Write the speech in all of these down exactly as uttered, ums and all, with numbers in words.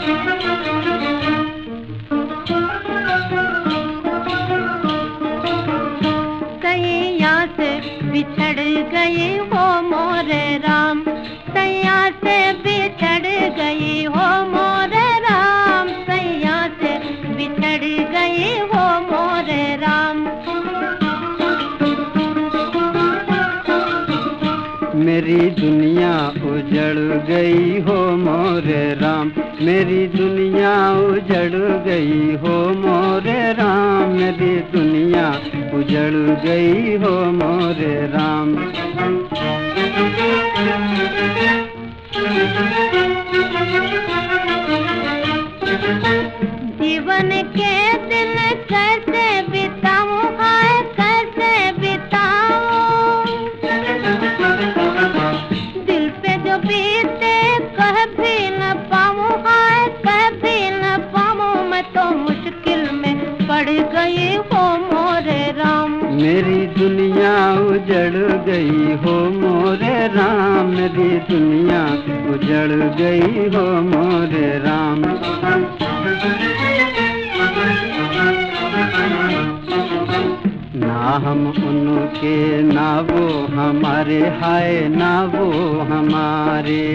सैया से बिछड़ गई हो मोरे राम, सैया से बिछड़ गई हो मोरे राम, सैया से बिछड़ गई हो मोरे राम। मेरी दुनिया उजड़ गई हो मोरे राम, मेरी दुनिया उजड़ गई हो मोरे राम, मेरी दुनिया उजड़ गई हो मोरे राम। जीवन के दिन कैसे बिताऊं, हाय कैसे बिताऊं, दिल पे जो बीते कह भी न पाऊं, हाय कह भी न पाऊं, मैं तो मुश्किल में पड़ गई हो मोरे राम। मेरी दुनिया उजड़ गई हो मोरे राम, मेरी दुनिया उजड़ गई हो मोरे राम। ना हम उनके ना वो हमारे, हाय ना वो हमारे।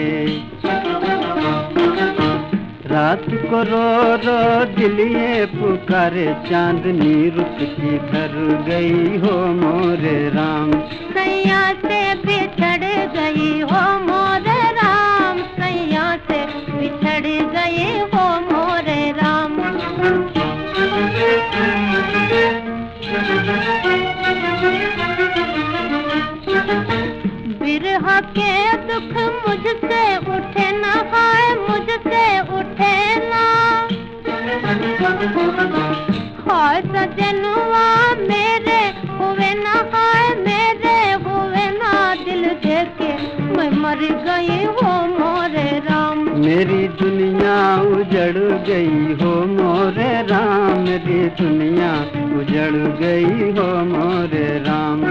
रात को रो रो दिल ये पुकारे, चांदनी रुक की घर गई हो मोरे राम। सैया से बिछड़ गई हो मोरे राम, सैया से बिछड़ गई हो मोरे राम। बिरह के दुख मुझसे उठे ना, हाय मुझसे उठे ना, हाय सजनुआ मेरे हुए ना, हाय मेरे हुए ना, दिल देके मैं मर गई हो मोरे राम। मेरी दुनिया उजड़ गई हो मोरे राम, मेरी दुनिया उजड़ गई हो मोरे राम।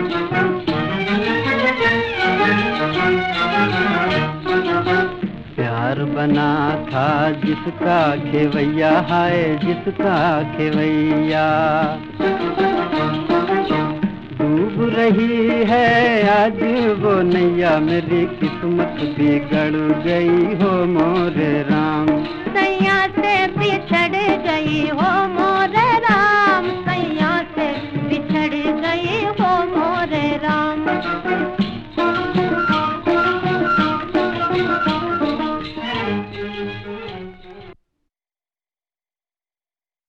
प्यार बना था जिसका खेवैया, हाय जिसका खेवैया, डूब रही है आज वो नैया, मेरी किस्मत बिगड़ गई हो मोरे राम। सैया से बिछड़ गई हो मोरे राम, सैया से बिछड़ गई हो मोरे राम।